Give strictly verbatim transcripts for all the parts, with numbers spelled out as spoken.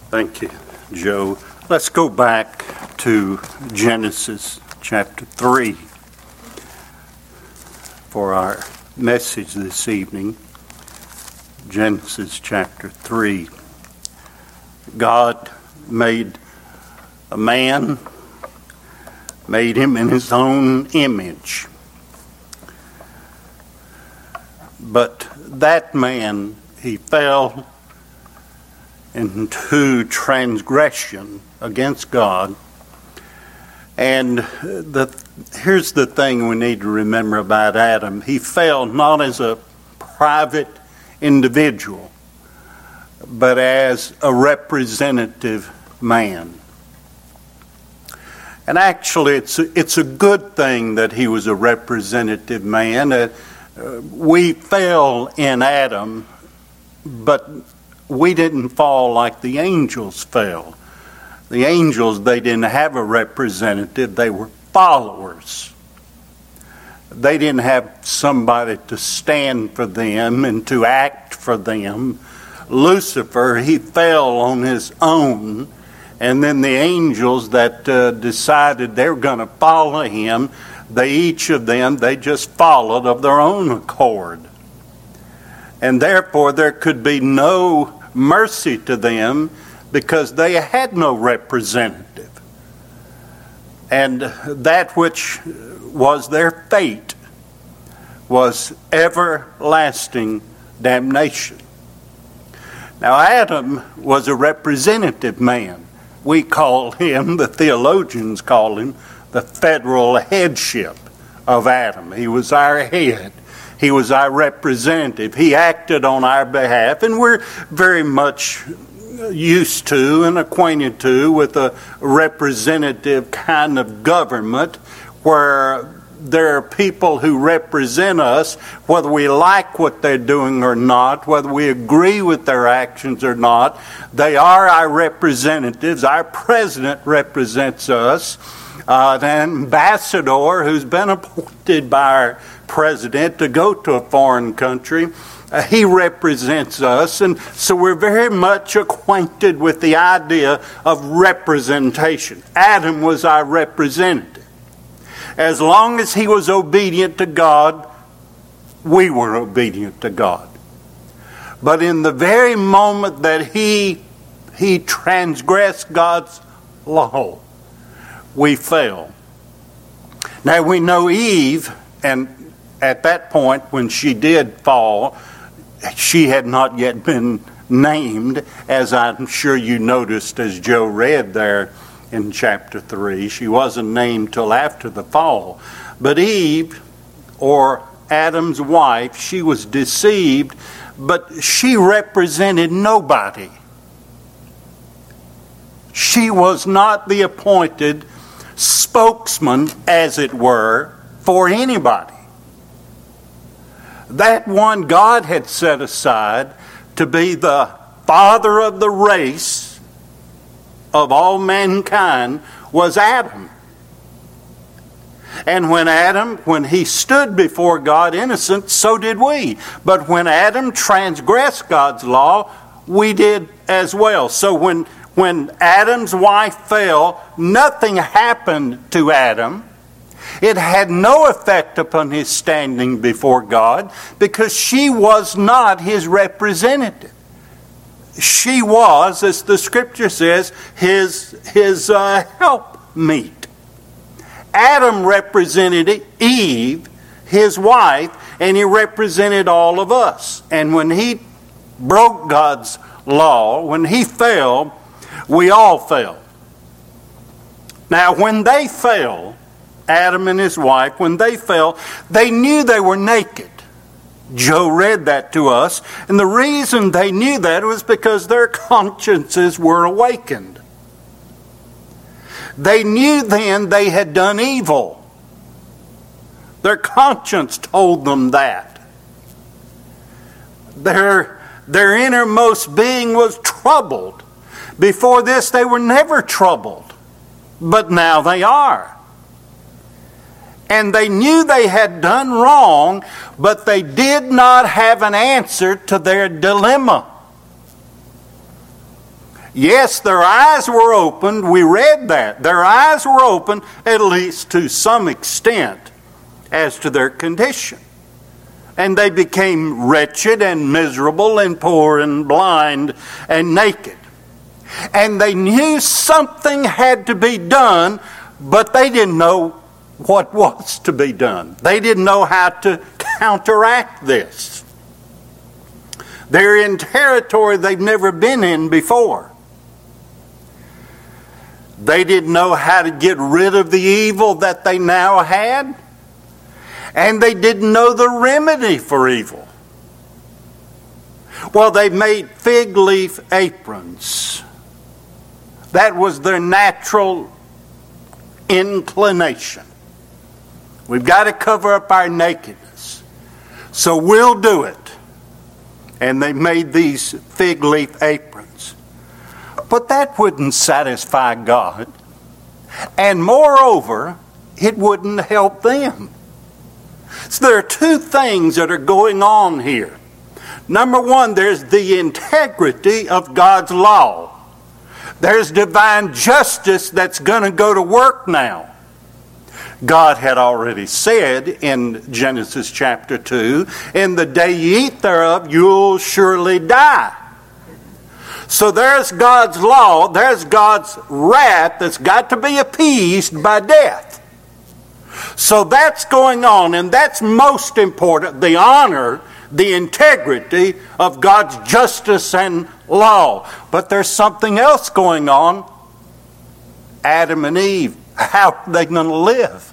Thank you, Joe. Let's go back to Genesis chapter three for our message this evening. Genesis chapter three. God made a man, made him in his own image. But that man, he fell into transgression against God. And the, here's the thing we need to remember about Adam. He fell not as a private individual, but as a representative man. And actually, it's a, it's a good thing that he was a representative man. Uh, uh, we fell in Adam, but we didn't fall like the angels fell. The angels, they didn't have a representative. They were followers. They didn't have somebody to stand for them and to act for them. Lucifer, he fell on his own. And then the angels that uh, decided they were going to follow him, they each of them, they just followed of their own accord. And therefore there could be no mercy to them because they had no representative. And that which was their fate was everlasting damnation. Now Adam was a representative man. We call him, the theologians call him, the federal headship of Adam. He was our head. He was our representative. He acted on our behalf, and we're very much used to and acquainted to with a representative kind of government where there are people who represent us, whether we like what they're doing or not, whether we agree with their actions or not. They are our representatives. Our president represents us. Uh, an ambassador who's been appointed by our president to go to a foreign country, uh, he represents us. And so we're very much acquainted with the idea of representation. Adam was our representative. As long as he was obedient to God, we were obedient to God. But in the very moment that he, he transgressed God's law, we fell. Now we know Eve, and at that point when she did fall, she had not yet been named, as I'm sure you noticed as Joe read there in chapter three. She wasn't named till after the fall. But Eve, or Adam's wife, she was deceived, but she represented nobody. She was not the appointed spokesman, as it were, for anybody. That one God had set aside to be the father of the race of all mankind was Adam. And when Adam, when he stood before God innocent, so did we. But when Adam transgressed God's law, we did as well. So when When Adam's wife fell, nothing happened to Adam. It had no effect upon his standing before God because she was not his representative. She was, as the scripture says, his, his uh, helpmeet. Adam represented Eve, his wife, and he represented all of us. And when he broke God's law, when he fell, we all fell. Now, when they fell, Adam and his wife, when they fell, they knew they were naked. Joe read that to us. And the reason they knew that was because their consciences were awakened. They knew then they had done evil. Their conscience told them that. Their, their innermost being was troubled. Before this, they were never troubled, but now they are. And they knew they had done wrong, but they did not have an answer to their dilemma. Yes, their eyes were opened. We read that. Their eyes were opened, at least to some extent, as to their condition. And they became wretched and miserable and poor and blind and naked. And they knew something had to be done, but they didn't know what was to be done. They didn't know how to counteract this. They're in territory they've never been in before. They didn't know how to get rid of the evil that they now had. And they didn't know the remedy for evil. Well, they made fig leaf aprons. That was their natural inclination. We've got to cover up our nakedness. So we'll do it. And they made these fig leaf aprons. But that wouldn't satisfy God. And moreover, it wouldn't help them. So there are two things that are going on here. Number one, there's the integrity of God's law. There's divine justice that's going to go to work now. God had already said in Genesis chapter two, in the day you eat thereof, you'll surely die. So there's God's law, there's God's wrath that's got to be appeased by death. So that's going on, and that's most important, the honor, the integrity of God's justice and law. But there's something else going on. Adam and Eve, how are they going to live?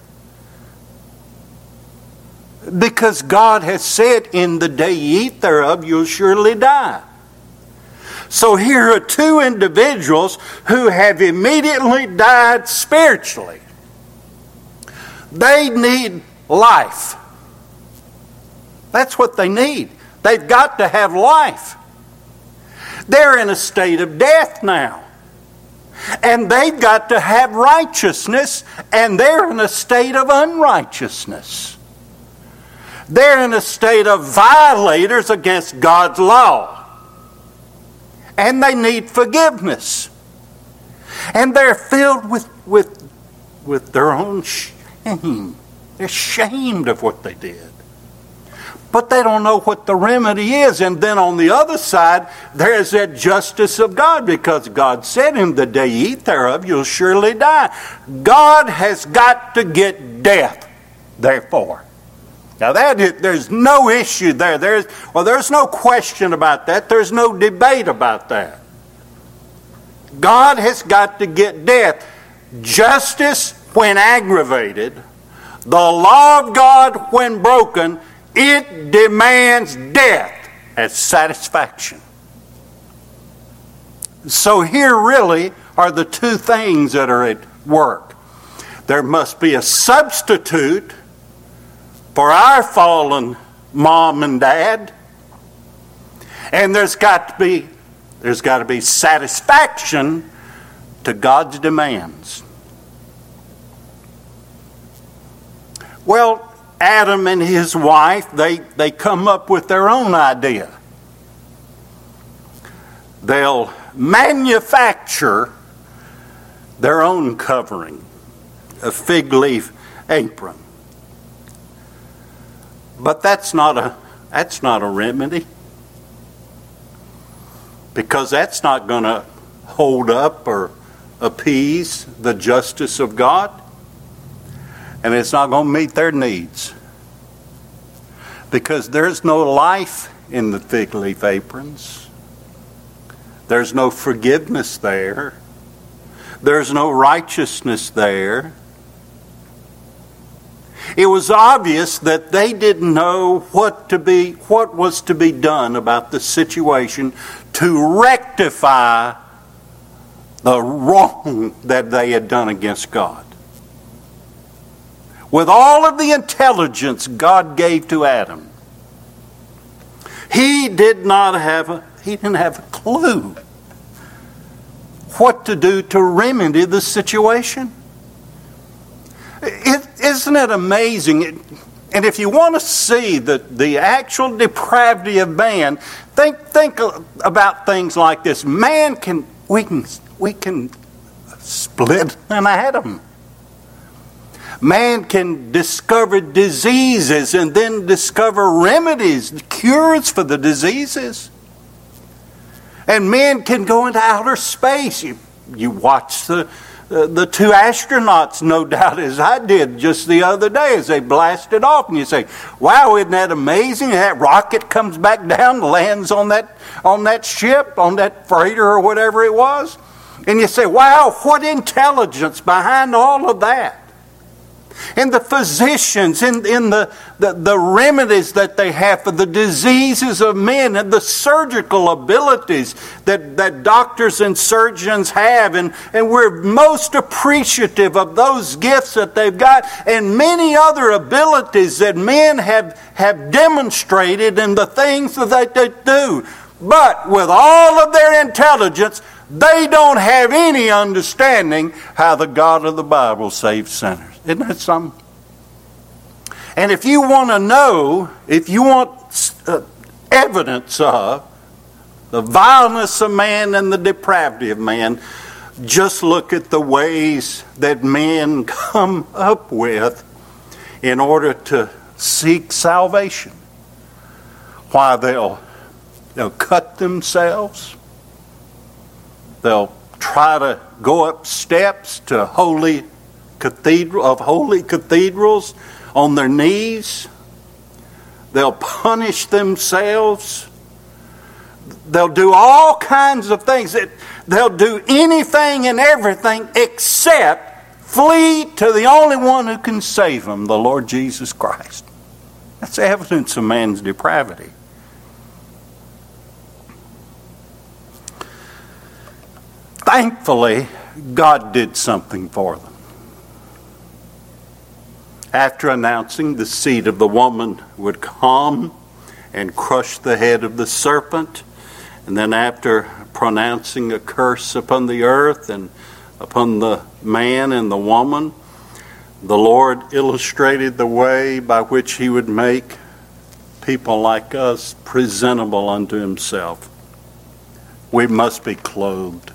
Because God has said, in the day you eat thereof, you'll surely die. So here are two individuals who have immediately died spiritually. They need life. That's what they need. They've got to have life. They're in a state of death now. And they've got to have righteousness, and they're in a state of unrighteousness. They're in a state of violators against God's law. And they need forgiveness. And they're filled with, with, with their own shame. They're ashamed of what they did. But they don't know what the remedy is. And then on the other side, there's that justice of God, because God said, in the day you eat thereof, you'll surely die. God has got to get death, therefore. Now that is, there's no issue there. There's, well, there's no question about that. There's no debate about that. God has got to get death. Justice, when aggravated, the law of God, when broken, it demands death as satisfaction. So here really are the two things that are at work. There must be a substitute for our fallen mom and dad, and there's got to be there's got to be satisfaction to God's demands. Well, Adam and his wife, they, they come up with their own idea. They'll manufacture their own covering, a fig leaf apron. But that's not a that's not a remedy, because that's not going to hold up or appease the justice of God, and it's not going to meet their needs, because there's no life in the fig leaf aprons. There's no forgiveness there. There's no righteousness there. It was obvious that they didn't know what to be, what was to be done about the situation to rectify the wrong that they had done against God. With all of the intelligence God gave to Adam, he did not have a, he didn't have a clue what to do to remedy the situation. It, isn't it amazing? It, and if you want to see the, the actual depravity of man, think think about things like this. Man can we can, we can split an atom. Man can discover diseases and then discover remedies, cures for the diseases. And men can go into outer space. You, you watch the, uh, the two astronauts, no doubt, as I did just the other day, as they blasted off. And you say, wow, isn't that amazing? That rocket comes back down, lands on that, on that ship, on that freighter or whatever it was. And you say, wow, what intelligence behind all of that. And the physicians, in, in the, the, the remedies that they have for the diseases of men, and the surgical abilities that, that doctors and surgeons have. And, and we're most appreciative of those gifts that they've got, and many other abilities that men have, have demonstrated in the things that they do. But with all of their intelligence, they don't have any understanding how the God of the Bible saves sinners. Isn't that something? And if you want to know, if you want uh, evidence of the vileness of man and the depravity of man, just look at the ways that men come up with in order to seek salvation. Why, they'll, they'll cut themselves. They'll try to go up steps to holy cathedral of holy cathedrals on their knees. They'll punish themselves. They'll do all kinds of things. They'll do anything and everything except flee to the only one who can save them, the Lord Jesus Christ. That's evidence of man's depravity. Thankfully, God did something for them. After announcing the seed of the woman would come and crush the head of the serpent, and then after pronouncing a curse upon the earth and upon the man and the woman, the Lord illustrated the way by which he would make people like us presentable unto himself. We must be clothed.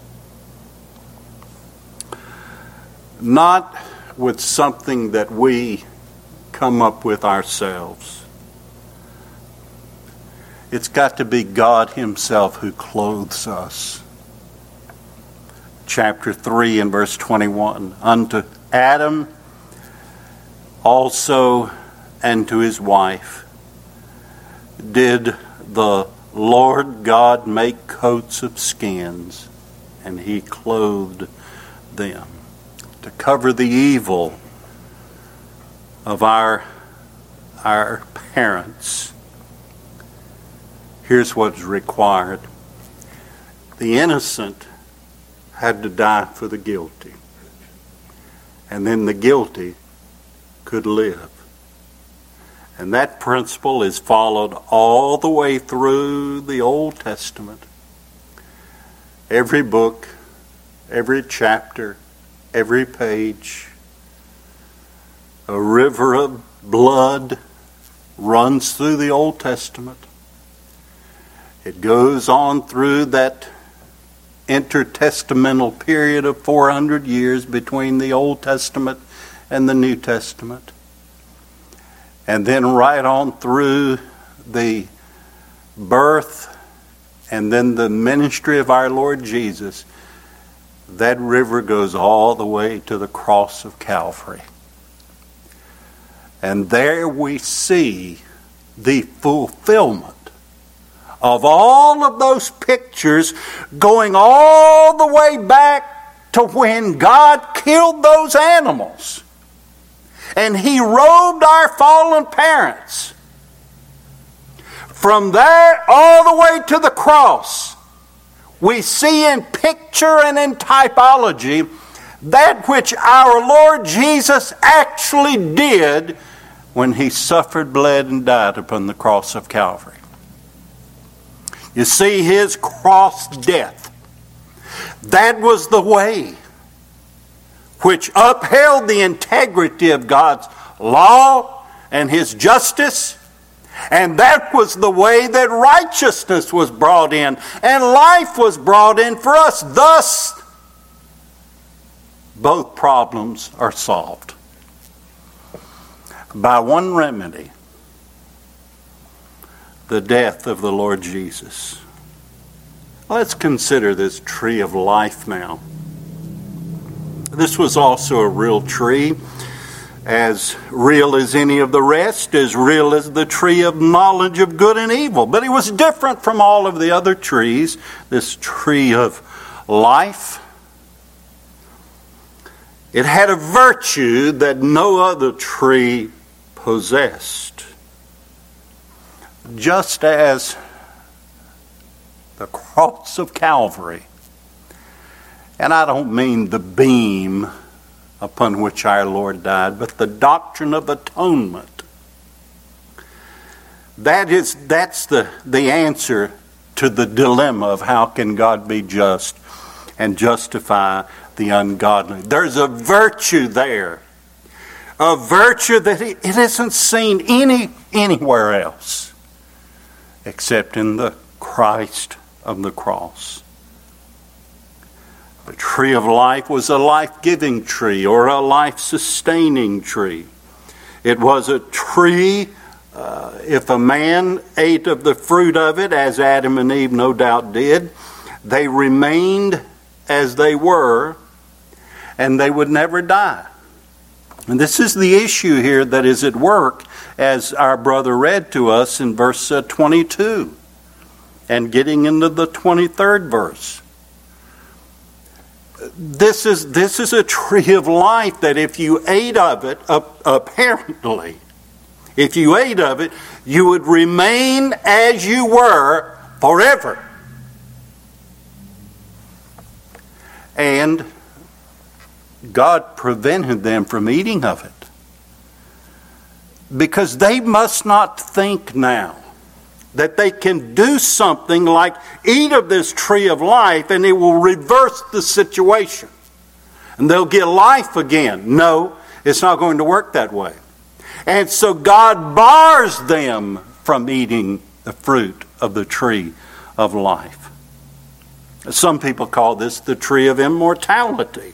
Not with something that we come up with ourselves. It's got to be God himself who clothes us. Chapter three and verse twenty-one. Unto Adam also and to his wife did the Lord God make coats of skins, and he clothed them. To cover the evil of our, our parents. Here's what's required. The innocent had to die for the guilty. And then the guilty could live. And that principle is followed all the way through the Old Testament. Every book, every chapter, every page, a river of blood runs through the Old Testament. It goes on through that intertestamental period of four hundred years between the Old Testament and the New Testament. And then right on through the birth and then the ministry of our Lord Jesus. That river goes all the way to the cross of Calvary. And there we see the fulfillment of all of those pictures going all the way back to when God killed those animals. And he robed our fallen parents. From there all the way to the cross. We see in picture and in typology that which our Lord Jesus actually did when he suffered, bled, and died upon the cross of Calvary. You see, his cross death, that was the way which upheld the integrity of God's law and his justice, And that was the way that righteousness was brought in, and life was brought in for us. Thus, both problems are solved by one remedy: the death of the Lord Jesus. Let's consider this tree of life now. This was also a real tree, as real as any of the rest, as real as the tree of knowledge of good and evil. But it was different from all of the other trees, this tree of life. It had a virtue that no other tree possessed. Just as the cross of Calvary, and I don't mean the beam upon which our Lord died, but the doctrine of atonement. That is, that's the, the answer to the dilemma of how can God be just and justify the ungodly. There's a virtue there, a virtue that it isn't seen any anywhere else except in the Christ of the cross. The tree of life was a life-giving tree or a life-sustaining tree. It was a tree, uh, if a man ate of the fruit of it, as Adam and Eve no doubt did, they remained as they were, and they would never die. And this is the issue here that is at work, as our brother read to us in verse uh, twenty-two, and getting into the twenty-third verse. This is this is a tree of life that if you ate of it, uh, apparently, if you ate of it, you would remain as you were forever. And God prevented them from eating of it, because they must not think now that they can do something like eat of this tree of life and it will reverse the situation and they'll get life again. No, it's not going to work that way. And so God bars them from eating the fruit of the tree of life. Some people call this the tree of immortality.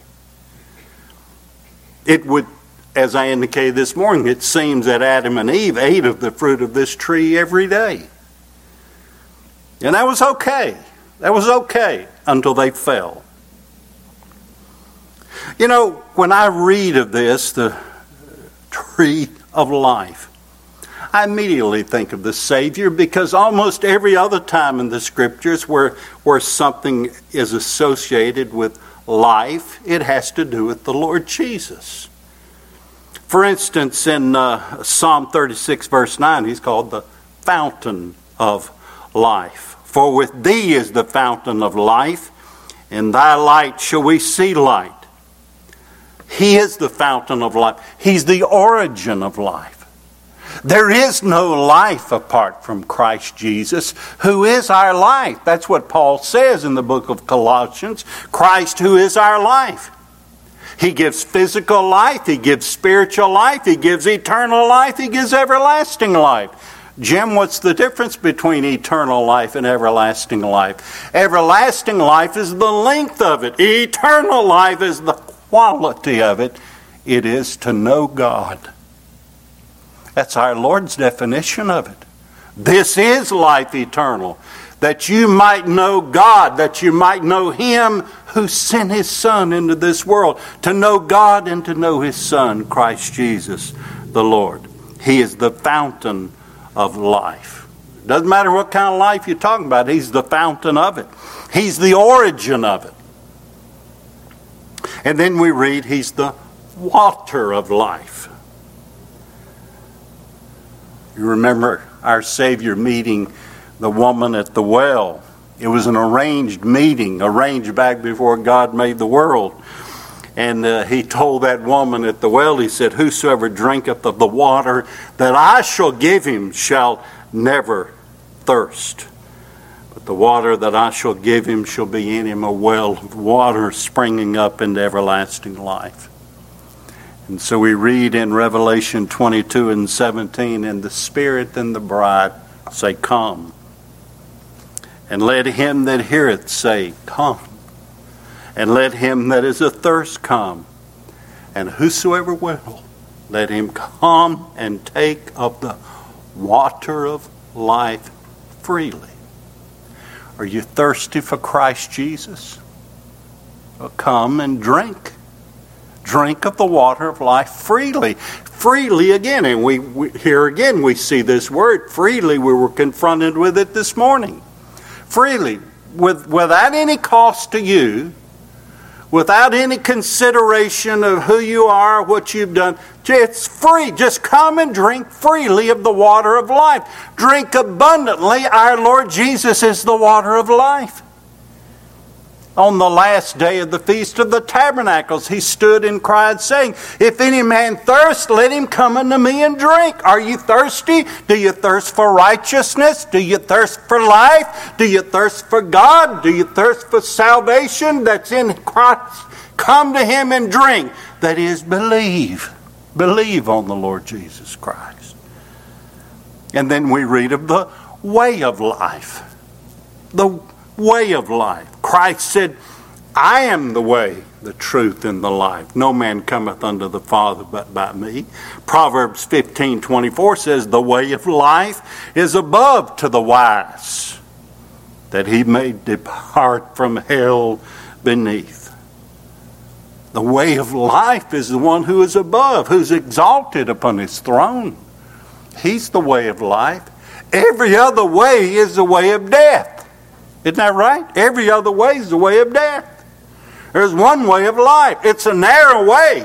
It would, as I indicated this morning, it seems that Adam and Eve ate of the fruit of this tree every day. And that was okay. That was okay until they fell. You know, when I read of this, the tree of life, I immediately think of the Savior, because almost every other time in the Scriptures where, where something is associated with life, it has to do with the Lord Jesus. For instance, in uh, Psalm thirty-six, verse nine, he's called the fountain of life. For with thee is the fountain of life, in thy light shall we see light. He is the fountain of life. He's the origin of life. There is no life apart from Christ Jesus, who is our life. That's what Paul says in the book of Colossians. Christ, who is our life. He gives physical life. He gives spiritual life. He gives eternal life. He gives everlasting life. Jim, what's the difference between eternal life and everlasting life? Everlasting life is the length of it. Eternal life is the quality of it. It is to know God. That's our Lord's definition of it. This is life eternal, that you might know God, that you might know Him who sent His Son into this world, to know God and to know His Son, Christ Jesus the Lord. He is the fountain of life. Doesn't matter what kind of life you're talking about, He's the fountain of it. He's the origin of it. And then we read He's the water of life. You remember our Savior meeting the woman at the well. It was an arranged meeting, arranged back before God made the world. And uh, He told that woman at the well, He said, whosoever drinketh of the water that I shall give him shall never thirst. But the water that I shall give him shall be in him a well of water springing up into everlasting life. And so we read in Revelation twenty-two and seventeen, and the Spirit and the bride say, Come. And let him that heareth say, Come. And let him that is athirst come. And whosoever will, let him come and take of the water of life freely. Are you thirsty for Christ Jesus? Well, come and drink. Drink of the water of life freely. Freely again. And we, we here again we see this word, freely. We were confronted with it this morning. Freely. With, without any cost to you. Without any consideration of who you are, what you've done. It's free. Just come and drink freely of the water of life. Drink abundantly. Our Lord Jesus is the water of life. On the last day of the Feast of the Tabernacles, he stood and cried, saying, If any man thirst, let him come unto me and drink. Are you thirsty? Do you thirst for righteousness? Do you thirst for life? Do you thirst for God? Do you thirst for salvation that's in Christ? Come to him and drink. That is, believe. Believe on the Lord Jesus Christ. And then we read of the way of life. The way of life. Christ said, I am the way, the truth, and the life. No man cometh unto the Father but by me. Proverbs fifteen twenty-four says, The way of life is above to the wise, that he may depart from hell beneath. The way of life is the one who is above, who's exalted upon his throne. He's the way of life. Every other way is the way of death. Isn't that right? Every other way is the way of death. There's one way of life. It's a narrow way.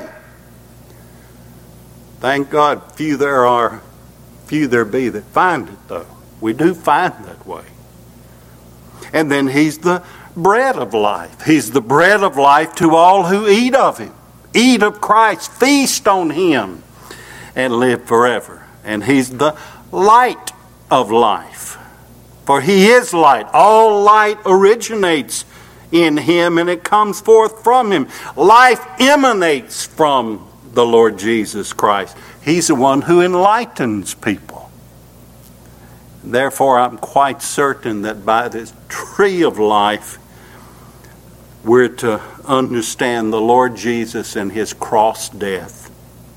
Thank God, few there are, few there be that find it, though. We do find that way. And then he's the bread of life. He's the bread of life to all who eat of him. Eat of Christ. Feast on him and live forever. And he's the light of life. For he is light. All light originates in him and it comes forth from him. Life emanates from the Lord Jesus Christ. He's the one who enlightens people. Therefore, I'm quite certain that by this tree of life, we're to understand the Lord Jesus and his cross death.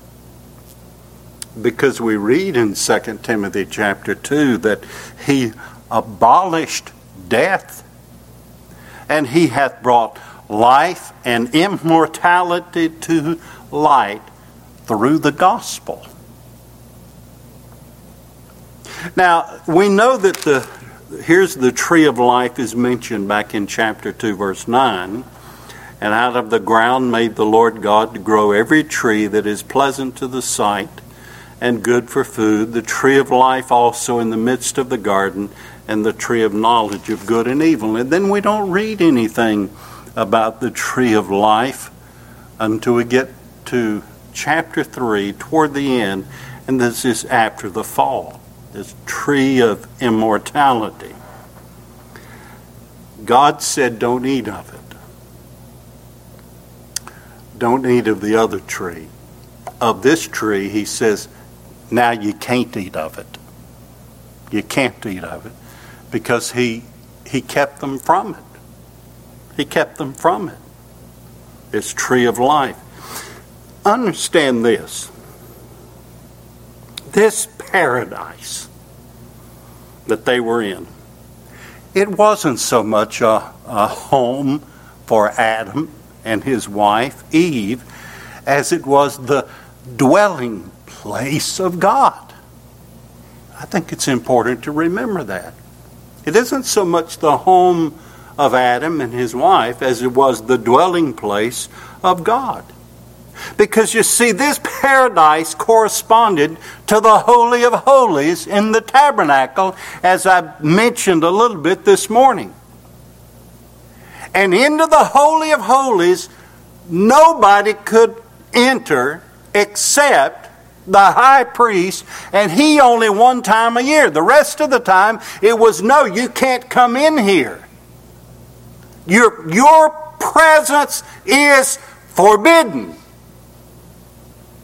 Because we read in Second Timothy chapter two that he abolished death, and he hath brought life and immortality to light through the gospel. Now, we know that the here's the tree of life is mentioned back in chapter two, verse nine. And out of the ground made the Lord God to grow every tree that is pleasant to the sight and good for food, the tree of life also in the midst of the garden, and the tree of knowledge of good and evil. And then we don't read anything about the tree of life until we get to chapter three, toward the end, and this is after the fall. This tree of immortality. God said, don't eat of it. Don't eat of the other tree. Of this tree, he says, now you can't eat of it. You can't eat of it. Because he he kept them from it. He kept them from it. This tree of life. Understand this. This paradise that they were in, it wasn't so much a, a home for Adam and his wife, Eve, as it was the dwelling place of God. I think it's important to remember that. It isn't so much the home of Adam and his wife as it was the dwelling place of God. Because you see, this paradise corresponded to the Holy of Holies in the tabernacle, as I mentioned a little bit this morning. And into the Holy of Holies, nobody could enter except the high priest, and he only one time a year. The rest of the time, it was, no, you can't come in here. Your, your presence is forbidden.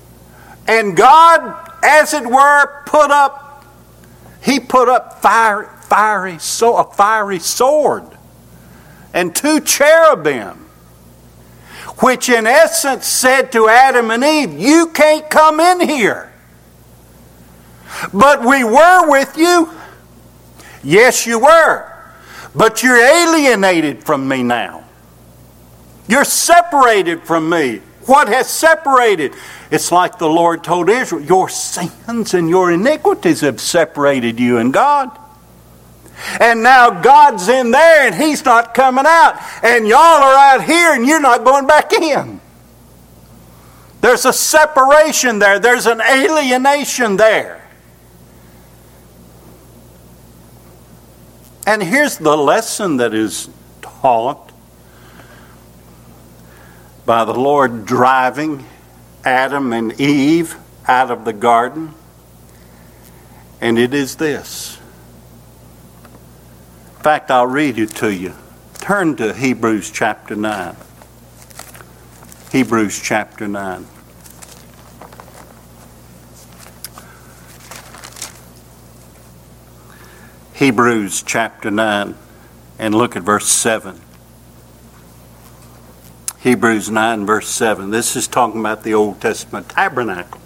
And God, as it were, put up, he put up fire, fiery, so, a fiery sword and two cherubim, which in essence said to Adam and Eve, you can't come in here. But we were with you. Yes, you were. But you're alienated from me now. You're separated from me. What has separated? It's like the Lord told Israel, your sins and your iniquities have separated you and God. And now God's in there and He's not coming out. And y'all are out here and you're not going back in. There's a separation there. There's an alienation there. And here's the lesson that is taught by the Lord driving Adam and Eve out of the garden. And it is this. In fact, I'll read it to you. Turn to Hebrews chapter nine. Hebrews chapter nine. Hebrews chapter nine, and look at verse seven. Hebrews nine verse seven. This is talking about the Old Testament tabernacle.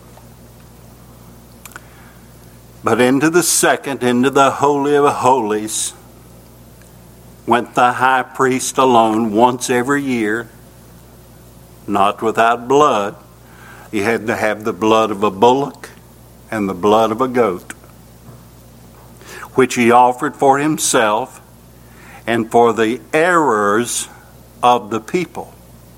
But into the second, into the Holy of Holies, went the high priest alone once every year, not without blood. He had to have the blood of a bullock and the blood of a goat, which he offered for himself and for the errors of the people.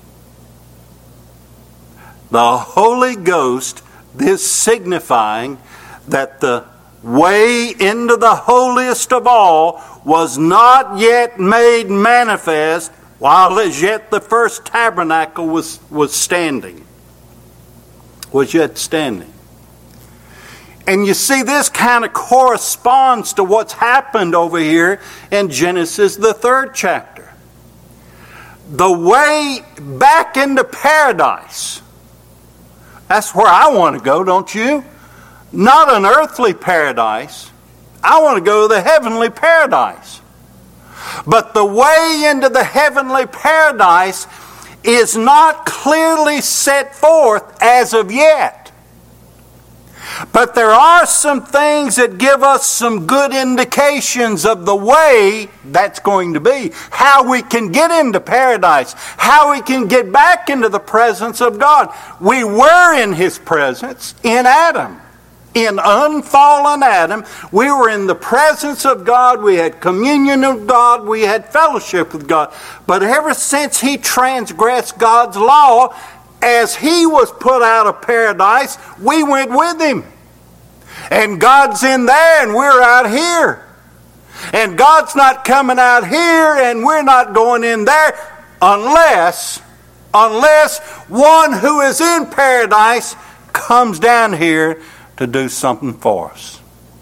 The Holy Ghost, this signifying that the way into the holiest of all was not yet made manifest, while as yet the first tabernacle was, was standing, was yet standing. And you see, this kind of corresponds to what's happened over here in Genesis, the third chapter. The way back into paradise. That's where I want to go, don't you? Not an earthly paradise. I want to go to the heavenly paradise. But the way into the heavenly paradise is not clearly set forth as of yet. But there are some things that give us some good indications of the way that's going to be. How we can get into paradise. How we can get back into the presence of God. We were in His presence in Adam. In unfallen Adam, we were in the presence of God. We had communion with God. We had fellowship with God. But ever since he transgressed God's law, as he was put out of paradise, we went with him. And God's in there and we're out here. And God's not coming out here and we're not going in there unless, unless one who is in paradise comes down here to do something for us.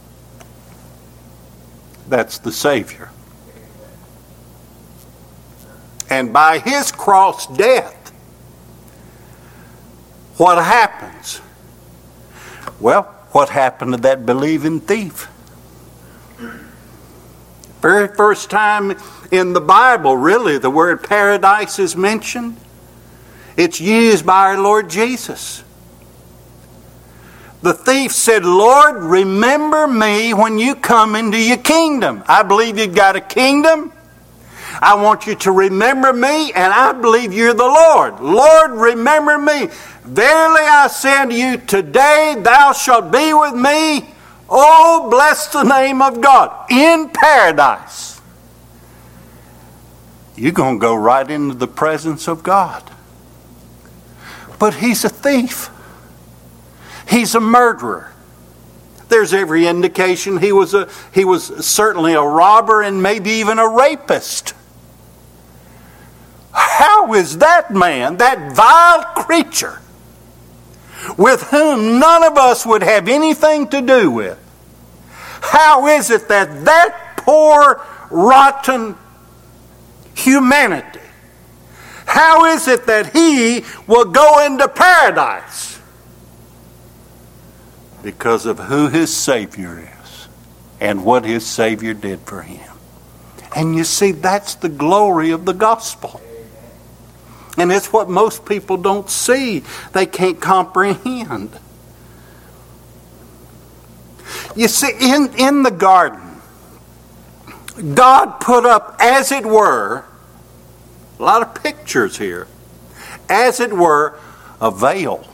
That's the Savior. And by His cross death, what happens? Well, what happened to that believing thief? Very first time in the Bible, really, the word paradise is mentioned. It's used by our Lord Jesus. The thief said, Lord, remember me when you come into your kingdom. I believe you've got a kingdom. I want you to remember me, and I believe you're the Lord. Lord, remember me. Verily I say unto you, today thou shalt be with me. Oh, bless the name of God. In paradise. You're going to go right into the presence of God. But he's a thief. He's a murderer. There's every indication he was a he was certainly a robber and maybe even a rapist. How is that man, that vile creature, with whom none of us would have anything to do with, how is it that that poor, rotten humanity, how is it that he will go into paradise? because of who his Savior is and what his Savior did for him. And you see, that's the glory of the gospel. And it's what most people don't see. They can't comprehend. You see, in, in the garden, God put up, as it were, a lot of pictures here, as it were, a veil.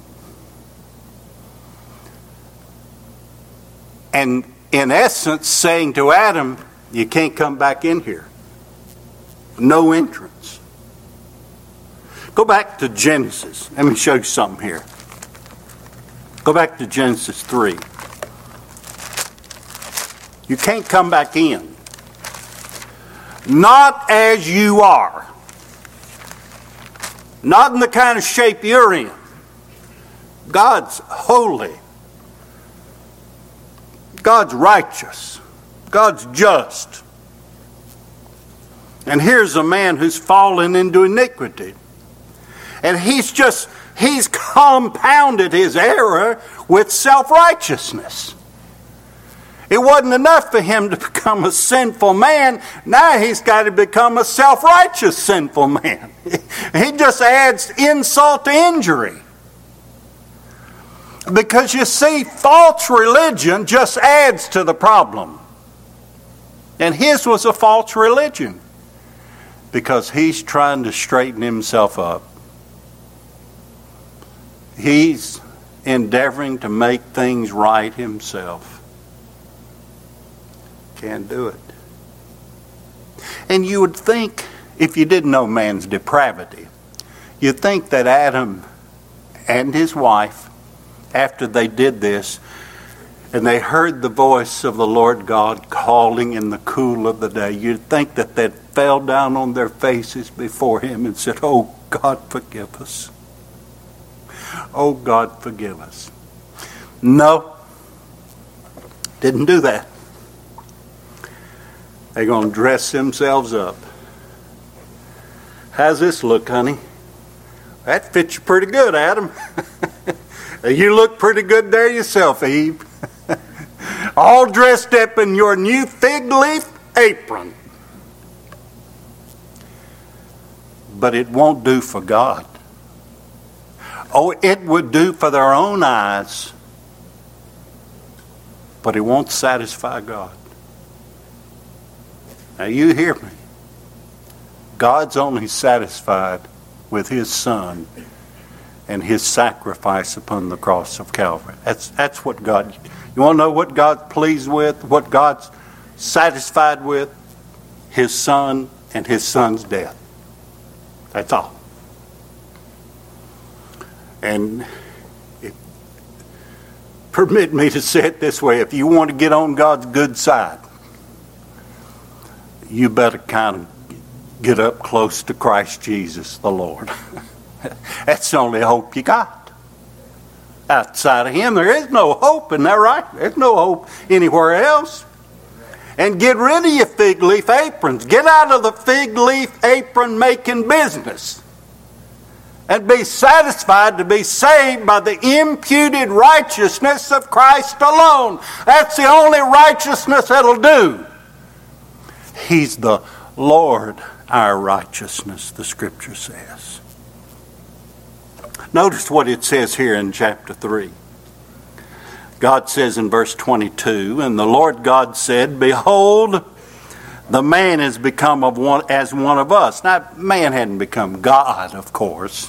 And in essence, saying to Adam, you can't come back in here. No entrance. Go back to Genesis. Let me show you something here. Go back to Genesis three. You can't come back in. Not as you are. Not in the kind of shape you're in. God's holy. God's righteous. God's just. And here's a man who's fallen into iniquity. And he's just, he's compounded his error with self-righteousness. It wasn't enough for him to become a sinful man. Now he's got to become a self-righteous sinful man. He just adds insult to injury. Because you see, false religion just adds to the problem. And his was a false religion. Because he's trying to straighten himself up. He's endeavoring to make things right himself. Can't do it. And you would think, if you didn't know man's depravity, you'd think that Adam and his wife, after they did this, and they heard the voice of the Lord God calling in the cool of the day, you'd think that they fell down on their faces before him and said, "Oh, God, forgive us. Oh, God, forgive us." No, didn't do that. They're going to dress themselves up. How's this look, honey? That fits you pretty good, Adam. You look pretty good there yourself, Eve. All dressed up in your new fig leaf apron. But it won't do for God. Oh, it would do for their own eyes, but it won't satisfy God. Now you hear me. God's only satisfied with his Son and his sacrifice upon the cross of Calvary. That's, that's what God... You want to know what God's pleased with? What God's satisfied with? His Son and his Son's death. That's all. And it, permit me to say it this way. If you want to get on God's good side, you better kind of get up close to Christ Jesus the Lord. That's the only hope you got. Outside of him, there is no hope, isn't that right? There's no hope anywhere else. And get rid of your fig leaf aprons. Get out of the fig leaf apron making business. And be satisfied to be saved by the imputed righteousness of Christ alone. That's the only righteousness that'll do. He's the Lord, our righteousness, the Scripture says. Notice what it says here in chapter three. God says in verse twenty-two, "And the Lord God said, Behold, the man is become of one as one of us." Now, man hadn't become God, of course.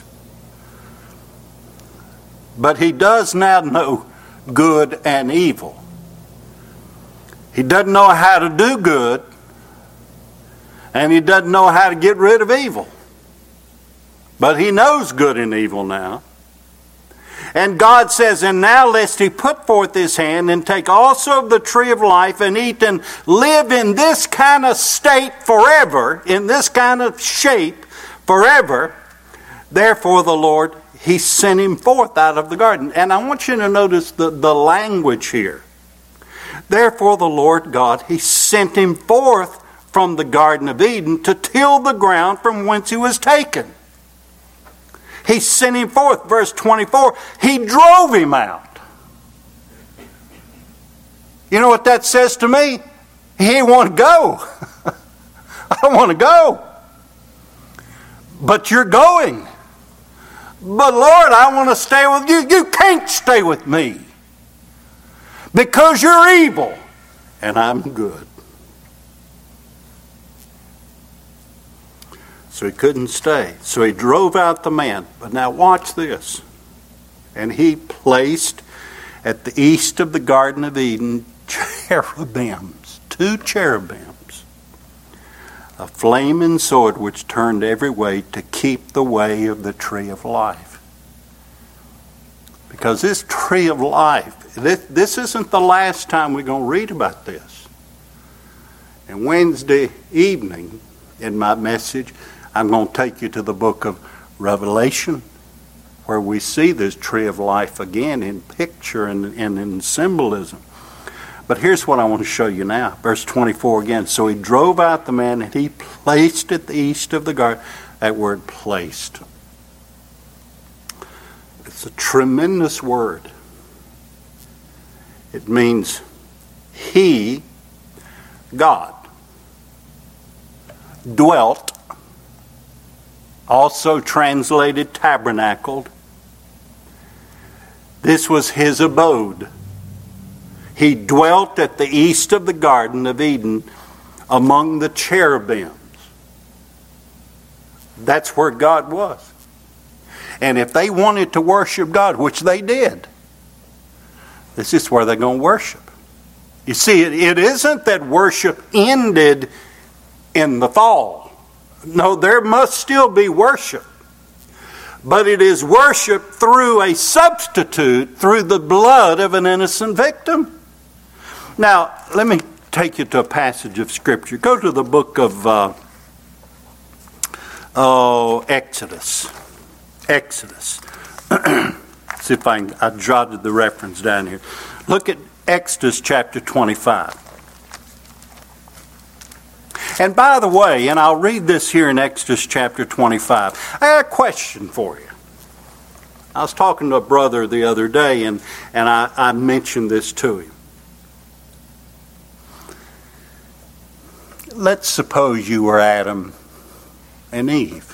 But he does now know good and evil. He doesn't know how to do good, and he doesn't know how to get rid of evil. But he knows good and evil now. And God says, "And now lest he put forth his hand and take also of the tree of life and eat and live in this kind of state forever," in this kind of shape forever. Therefore the Lord, he sent him forth out of the garden. And I want you to notice the, the language here. Therefore the Lord God, he sent him forth from the Garden of Eden to till the ground from whence he was taken. He sent him forth. Verse twenty-four, he drove him out. You know what that says to me? He didn't want to go. I don't want to go. But you're going. But Lord, I want to stay with you. You can't stay with me. Because you're evil and I'm good. So he couldn't stay. So he drove out the man. But now watch this. And he placed at the east of the Garden of Eden cherubims, two cherubims, a flaming sword which turned every way to keep the way of the tree of life. Because this tree of life, this, this isn't the last time we're going to read about this. And Wednesday evening, in my message, I'm going to take you to the book of Revelation, where we see this tree of life again in picture and, and in symbolism. But here's what I want to show you now. Verse twenty-four again. So he drove out the man and he placed at the east of the garden. That word placed. It's a tremendous word. It means he, God, dwelt, also translated tabernacled. This was his abode. He dwelt at the east of the Garden of Eden among the cherubims. That's where God was. And if they wanted to worship God, which they did, this is where they're going to worship. You see, it, it isn't that worship ended in the fall. No, there must still be worship. But it is worship through a substitute, through the blood of an innocent victim. Now, let me take you to a passage of Scripture. Go to the book of uh, oh, Exodus. Exodus. See if I can, I jotted the reference down here. Look at Exodus chapter twenty-five. And by the way, and I'll read this here in Exodus chapter twenty-five. I got a question for you. I was talking to a brother the other day, and, and I, I mentioned this to him. Let's suppose you were Adam and Eve.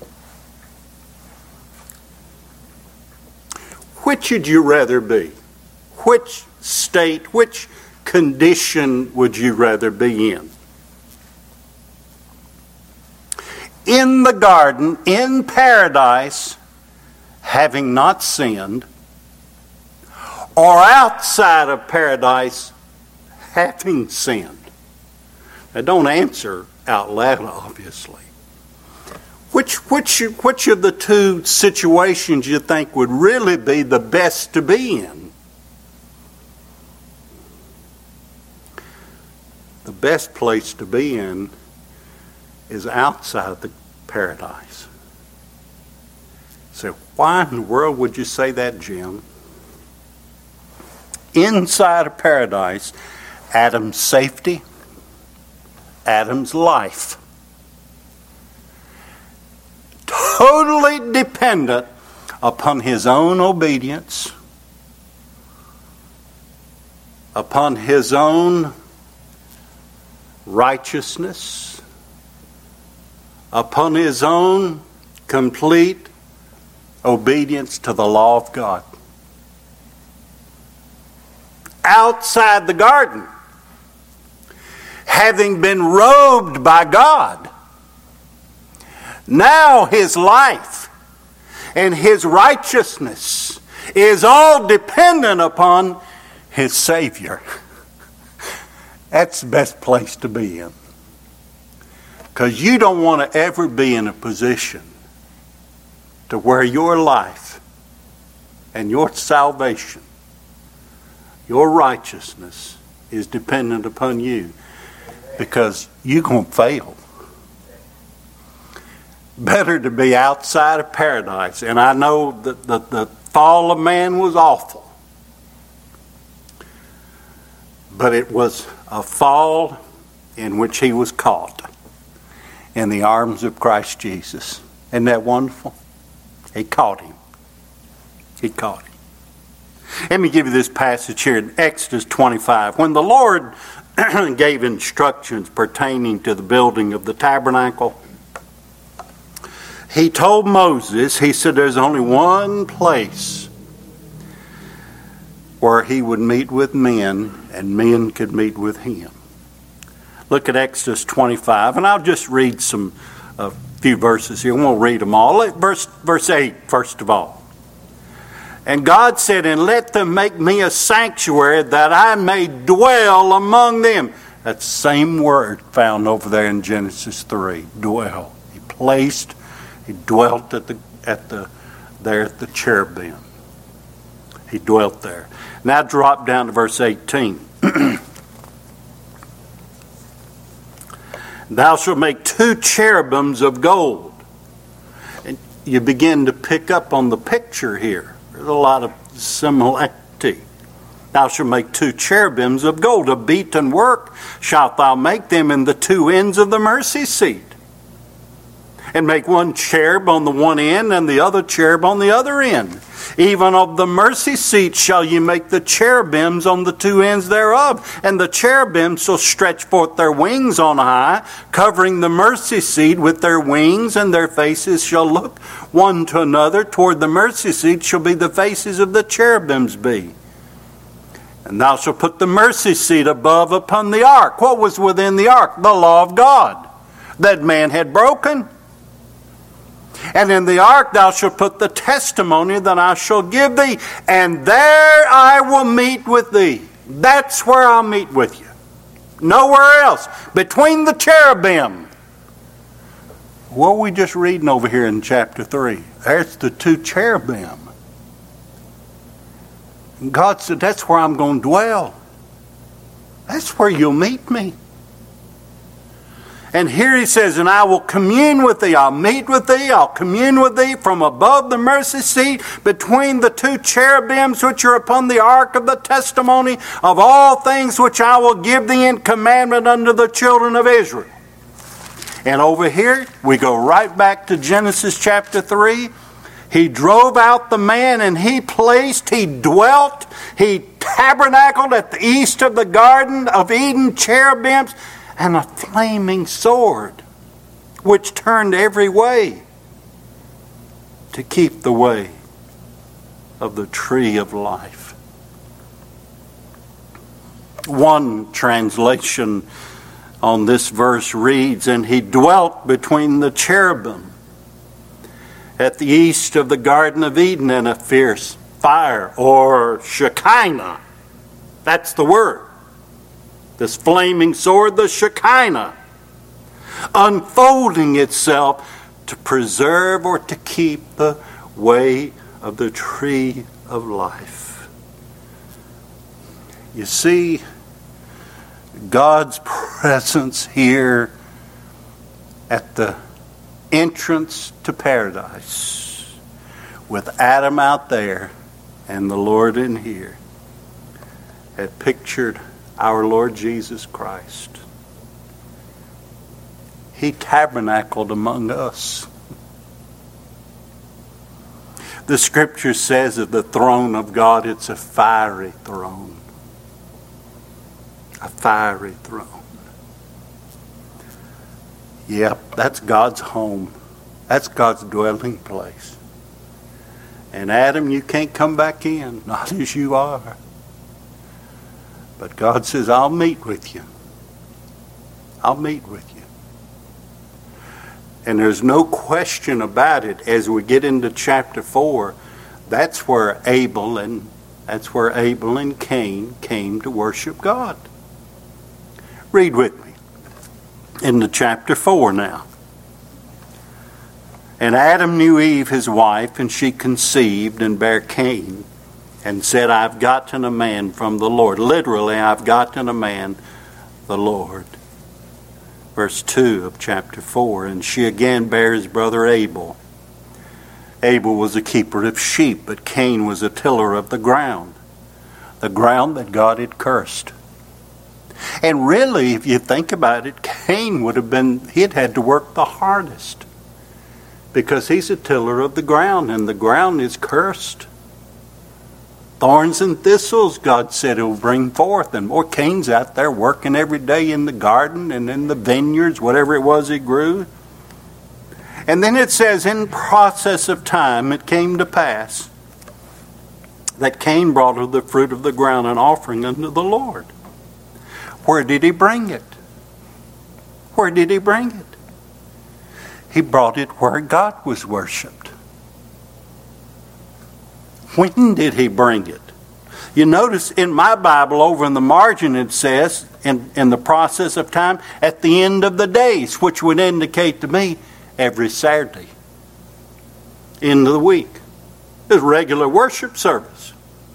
Which would you rather be? Which state, which condition would you rather be in? In the garden, in paradise, having not sinned, or outside of paradise, having sinned? Now, don't answer out loud, obviously. Which, which, which of the two situations you think would really be the best to be in? The best place to be in is outside the paradise. So why in the world would you say that, Jim? Inside of paradise, Adam's safety, Adam's life, totally dependent upon his own obedience, upon his own righteousness, upon his own complete obedience to the law of God. Outside the garden, having been robed by God, now his life and his righteousness is all dependent upon his Savior. That's the best place to be in. Because you don't want to ever be in a position to where your life and your salvation, your righteousness is dependent upon you. Because you're going to fail. Better to be outside of paradise. And I know that the, the fall of man was awful. But it was a fall in which he was caught in the arms of Christ Jesus. Isn't that wonderful? He caught him. He caught him. Let me give you this passage here in Exodus twenty-five. When the Lord gave instructions pertaining to the building of the tabernacle, he told Moses, he said, there's only one place where he would meet with men and men could meet with him. Look at Exodus twenty-five, and I'll just read some a few verses here. We won't read them all. Verse, verse eight, first of all. And God said, and let them make me a sanctuary that I may dwell among them. That same word found over there in Genesis three, dwell. He placed, he dwelt at the at the there at the cherubim. He dwelt there. Now drop down to verse eighteen. Thou shalt make two cherubims of gold. And you begin to pick up on the picture here. There's a lot of similarity. Thou shalt make two cherubims of gold. A beaten work shalt thou make them in the two ends of the mercy seat. And make one cherub on the one end and the other cherub on the other end. Even of the mercy seat shall ye make the cherubims on the two ends thereof. And the cherubims shall stretch forth their wings on high, covering the mercy seat with their wings, and their faces shall look one to another. Toward the mercy seat shall be the faces of the cherubims be. And thou shalt put the mercy seat above upon the ark. What was within the ark? The law of God that man had broken. And in the ark thou shalt put the testimony that I shall give thee, and there I will meet with thee. That's where I'll meet with you. Nowhere else. Between the cherubim. What are we just reading over here in chapter three? There's the two cherubim. And God said, that's where I'm going to dwell. That's where you'll meet me. And here he says, and I will commune with thee. I'll meet with thee. I'll commune with thee from above the mercy seat between the two cherubims which are upon the ark of the testimony of all things which I will give thee in commandment unto the children of Israel. And over here, we go right back to Genesis chapter three. He drove out the man and he placed, he dwelt, he tabernacled at the east of the Garden of Eden, cherubims, and a flaming sword, which turned every way to keep the way of the tree of life. One translation on this verse reads, and he dwelt between the cherubim at the east of the Garden of Eden in a fierce fire, or Shekinah. That's the word. This flaming sword, the Shekinah, unfolding itself to preserve or to keep the way of the tree of life. You see, God's presence here at the entrance to paradise, with Adam out there and the Lord in here, had pictured our Lord Jesus Christ. He tabernacled among us. The scripture says of the throne of God, it's a fiery throne. A fiery throne. Yep, that's God's home. That's God's dwelling place. And Adam, you can't come back in, not as you are. But God says, I'll meet with you. I'll meet with you. And there's no question about it, as we get into chapter four, that's where Abel and that's where Abel and Cain came to worship God. Read with me into chapter four now. And Adam knew Eve his wife, and she conceived and bare Cain, and said, I've gotten a man from the Lord. Literally, I've gotten a man, the Lord. Verse two of chapter four. And she again bare his brother Abel. Abel was a keeper of sheep, but Cain was a tiller of the ground. The ground that God had cursed. And really, if you think about it, Cain would have been, he'd had to work the hardest. Because he's a tiller of the ground, and the ground is cursed. Thorns and thistles, God said, He'll bring forth. And more, Cain's out there working every day in the garden and in the vineyards, whatever it was he grew. And then it says, in process of time, it came to pass that Cain brought of the fruit of the ground an offering unto the Lord. Where did he bring it? Where did he bring it? He brought it where God was worshipped. When did he bring it? You notice in my Bible over in the margin it says, in, in the process of time, at the end of the days, which would indicate to me every Saturday, end of the week. It was regular worship service.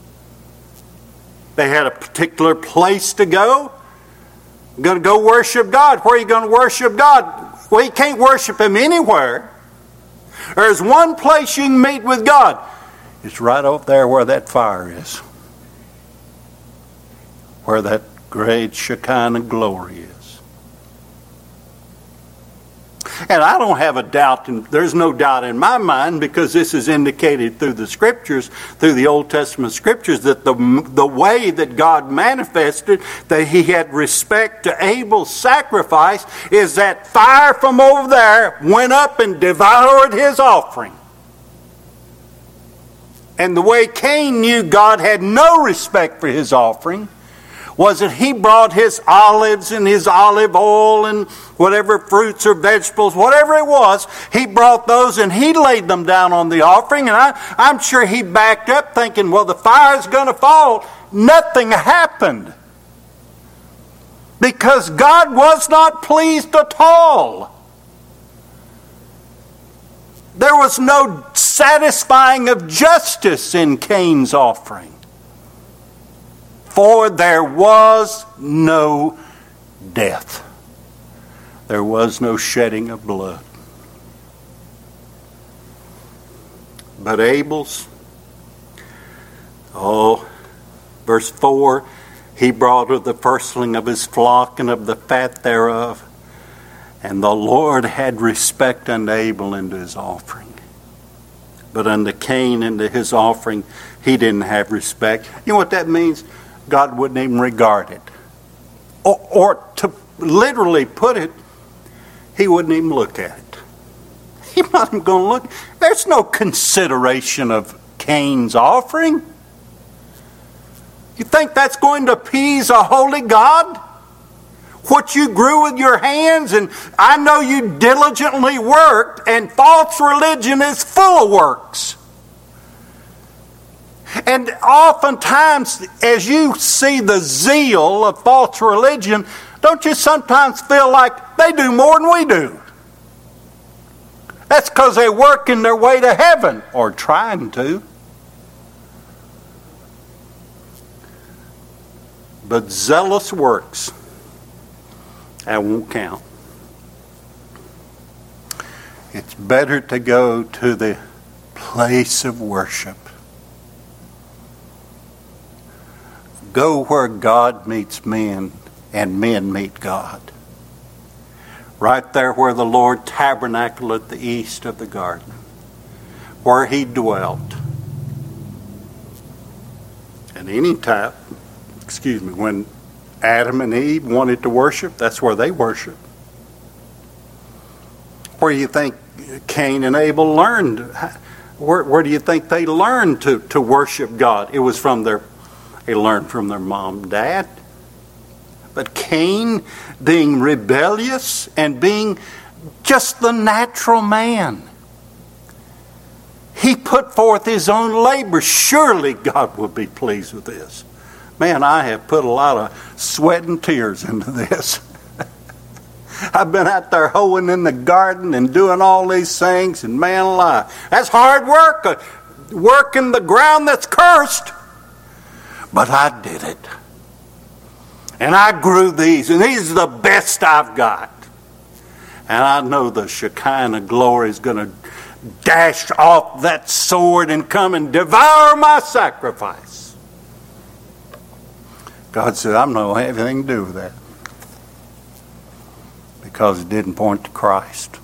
They had a particular place to go. You're going to go worship God. Where are you going to worship God? Well, you can't worship Him anywhere. There's one place you can meet with God. It's right over there where that fire is. Where that great Shekinah glory is. And I don't have a doubt, and there's no doubt in my mind, because this is indicated through the Scriptures, through the Old Testament Scriptures, that the, the way that God manifested that He had respect to Abel's sacrifice is that fire from over there went up and devoured his offering. And the way Cain knew God had no respect for his offering was that he brought his olives and his olive oil and whatever fruits or vegetables, whatever it was, he brought those and he laid them down on the offering. And I, I'm sure he backed up thinking, well, the fire's going to fall. Nothing happened. Because God was not pleased at all. There was no satisfying of justice in Cain's offering. For there was no death. There was no shedding of blood. But Abel's, oh, verse four, he brought of the firstling of his flock and of the fat thereof. And the Lord had respect unto Abel and to his offering. But unto Cain and to his offering, he didn't have respect. You know what that means? God wouldn't even regard it. Or, or to literally put it, He wouldn't even look at it. He's not even going to look. There's no consideration of Cain's offering. You think that's going to appease a holy God? What you grew with your hands, and I know you diligently worked, and false religion is full of works. And oftentimes, as you see the zeal of false religion, don't you sometimes feel like they do more than we do? That's because they're working their way to heaven, or trying to. But zealous works, that won't count. It's better to go to the place of worship. Go where God meets men and men meet God. Right there where the Lord tabernacled at the east of the garden, where He dwelt. And any time, excuse me, when Adam and Eve wanted to worship, that's where they worshiped. Where do you think Cain and Abel learned? Where, where do you think they learned to, to worship God? It was from their They learned from their mom and dad. But Cain, being rebellious and being just the natural man, he put forth his own labor. Surely God will be pleased with this. Man, I have put a lot of sweat and tears into this. I've been out there hoeing in the garden and doing all these things, and man alive, that's hard work, uh, working the ground that's cursed. But I did it. And I grew these, and these are the best I've got. And I know the Shekinah glory is going to dash off that sword and come and devour my sacrifice. God said, I'm not going to have anything to do with that. Because it didn't point to Christ.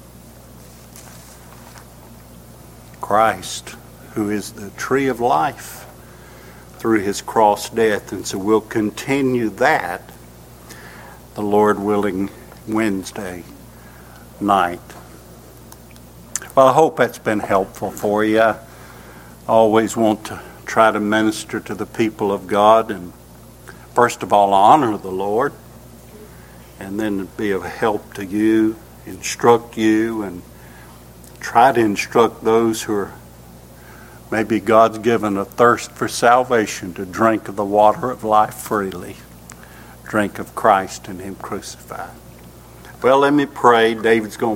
Christ, who is the tree of life. through his cross death. And so we'll continue that, the Lord willing, Wednesday night. Well, I hope that's been helpful for you. I always want to try to minister to the people of God and first of all honor the Lord, and then be of help to you, instruct you, and try to instruct those who are maybe God's given a thirst for salvation to drink of the water of life freely. Drink of Christ and him crucified. Well, let me pray. David's going to